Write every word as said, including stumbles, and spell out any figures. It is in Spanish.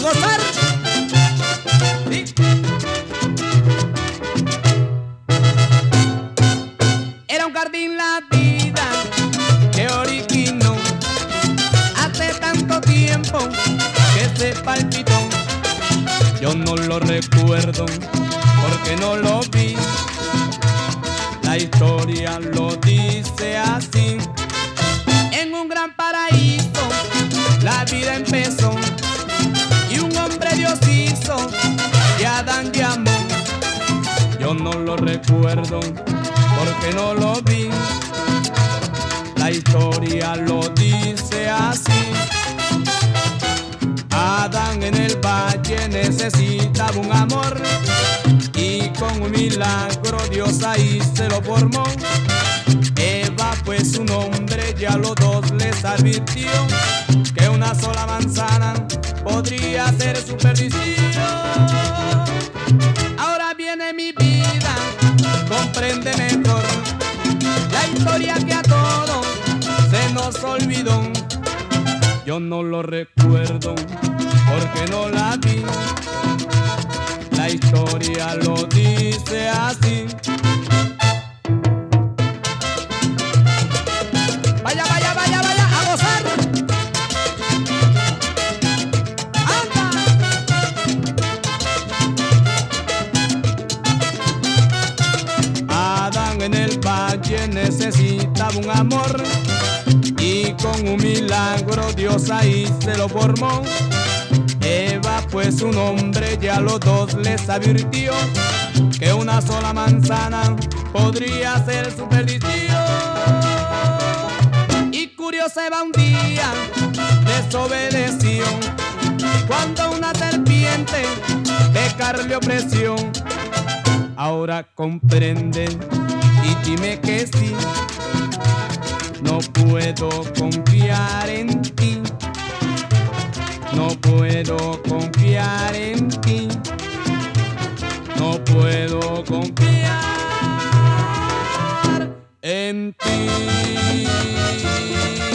gozar. Sí. Era un jardín la vida que originó hace tanto tiempo que se palpitó. Yo no lo recuerdo porque no lo vi. La historia lo dice así. En un gran paraíso la vida empezó y un hombre Dios hizo de Adán y amor. Yo no lo recuerdo porque no lo vi. La historia lo dice así. Adán en el valle necesitaba un amor y con un milagro Dios ahí se lo formó. Eva pues su nombre ya los dos les advirtió que una sola manzana podría ser su perdición. Ahora viene mi vida, comprende mejor la historia que a todos se nos olvidó. Yo no lo recuerdo porque no la vi. La historia lo dice así. Vaya, vaya, vaya, vaya, a gozar. ¡Anda! Adán en el valle necesitaba un amor y con un milagro Dios ahí se lo formó. Eva pues su nombre ya los dos les advirtió que una sola manzana podría ser su perdición. Y curioso Eva un día desobedeció cuando una serpiente pecar le ofreció. Ahora comprende y dime que sí. No puedo confiar en ti. No puedo confiar en ti. No puedo confiar en ti.